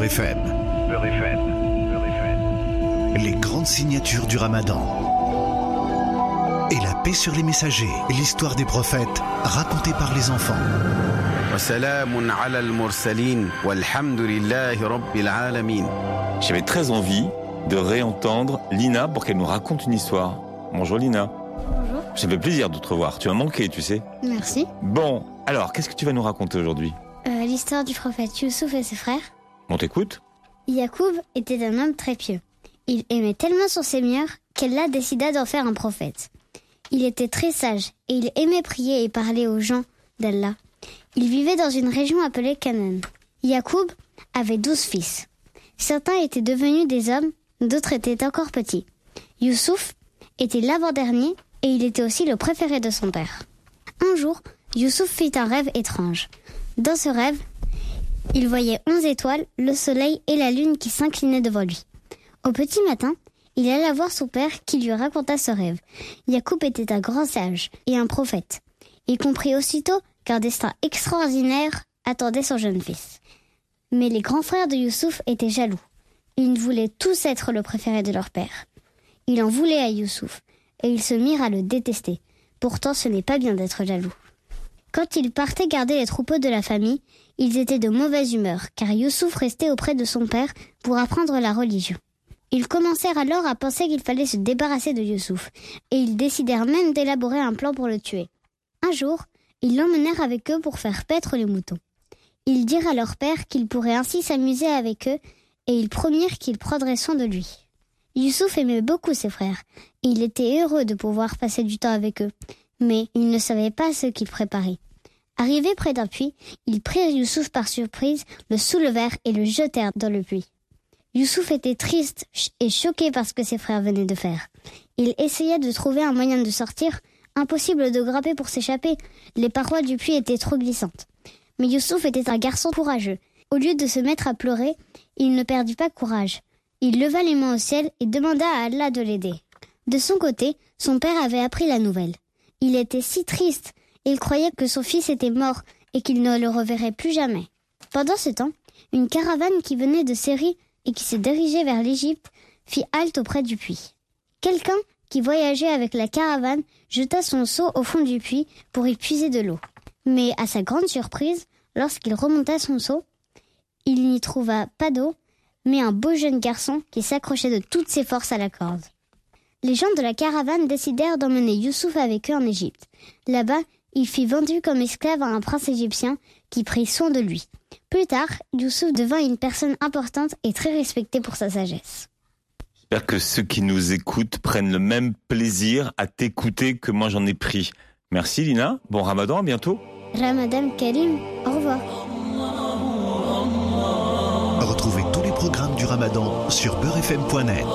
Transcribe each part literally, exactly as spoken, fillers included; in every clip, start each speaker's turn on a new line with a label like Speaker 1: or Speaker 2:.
Speaker 1: Beurre F M.
Speaker 2: Beurre F M. Beurre F M.
Speaker 1: Les grandes signatures du Ramadan. Et la paix sur les messagers. L'histoire des prophètes racontée par les enfants.
Speaker 3: J'avais très envie de réentendre Lina pour qu'elle nous raconte une histoire. Bonjour Lina.
Speaker 4: Bonjour.
Speaker 3: Ça fait plaisir de te revoir. Tu m'as manqué, tu sais.
Speaker 4: Merci.
Speaker 3: Bon, alors, qu'est-ce que tu vas nous raconter aujourd'hui ?
Speaker 4: Euh, l'histoire du prophète Youssouf et ses frères.
Speaker 3: On t'écoute ?
Speaker 4: Yacoub était un homme très pieux. Il aimait tellement son Seigneur qu'Allah décida d'en faire un prophète. Il était très sage et il aimait prier et parler aux gens d'Allah. Il vivait dans une région appelée Canaan. Yacoub avait douze fils. Certains étaient devenus des hommes, d'autres étaient encore petits. Youssouf était l'avant-dernier et il était aussi le préféré de son père. Un jour, Youssouf fit un rêve étrange. Dans ce rêve, il voyait onze étoiles, le soleil et la lune qui s'inclinaient devant lui. Au petit matin, il alla voir son père qui lui raconta ce rêve. Yacoub était un grand sage et un prophète. Il comprit aussitôt qu'un destin extraordinaire attendait son jeune fils. Mais les grands frères de Youssouf étaient jaloux. Ils voulaient tous être le préféré de leur père. Ils en voulaient à Youssouf et ils se mirent à le détester. Pourtant, ce n'est pas bien d'être jaloux. Quand ils partaient garder les troupeaux de la famille, ils étaient de mauvaise humeur, car Youssouf restait auprès de son père pour apprendre la religion. Ils commencèrent alors à penser qu'il fallait se débarrasser de Youssouf, et ils décidèrent même d'élaborer un plan pour le tuer. Un jour, ils l'emmenèrent avec eux pour faire paître les moutons. Ils dirent à leur père qu'ils pourraient ainsi s'amuser avec eux, et ils promirent qu'ils prendraient soin de lui. Youssouf aimait beaucoup ses frères, et il était heureux de pouvoir passer du temps avec eux, mais il ne savait pas ce qu'ils préparaient. Arrivés près d'un puits, ils prirent Youssouf par surprise, le soulevèrent et le jetèrent dans le puits. Youssouf était triste et choqué par ce que ses frères venaient de faire. Il essayait de trouver un moyen de sortir, impossible de grimper pour s'échapper, les parois du puits étaient trop glissantes. Mais Youssouf était un garçon courageux. Au lieu de se mettre à pleurer, il ne perdit pas courage. Il leva les mains au ciel et demanda à Allah de l'aider. De son côté, son père avait appris la nouvelle. Il était si triste, il croyait que son fils était mort et qu'il ne le reverrait plus jamais. Pendant ce temps, une caravane qui venait de Syrie et qui se dirigeait vers l'Égypte fit halte auprès du puits. Quelqu'un qui voyageait avec la caravane jeta son seau au fond du puits pour y puiser de l'eau. Mais à sa grande surprise, lorsqu'il remonta son seau, il n'y trouva pas d'eau, mais un beau jeune garçon qui s'accrochait de toutes ses forces à la corde. Les gens de la caravane décidèrent d'emmener Youssouf avec eux en Égypte. Là-bas, il fut vendu comme esclave à un prince égyptien qui prit soin de lui. Plus tard, Youssouf devint une personne importante et très respectée pour sa sagesse.
Speaker 3: J'espère que ceux qui nous écoutent prennent le même plaisir à t'écouter que moi j'en ai pris. Merci Lina, bon Ramadan, à bientôt.
Speaker 4: Ramadan Karim, au revoir.
Speaker 1: Retrouvez tous les programmes du Ramadan sur beurre f m point net.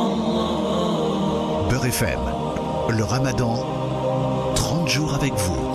Speaker 1: Beurre F M, le Ramadan, trente jours avec vous.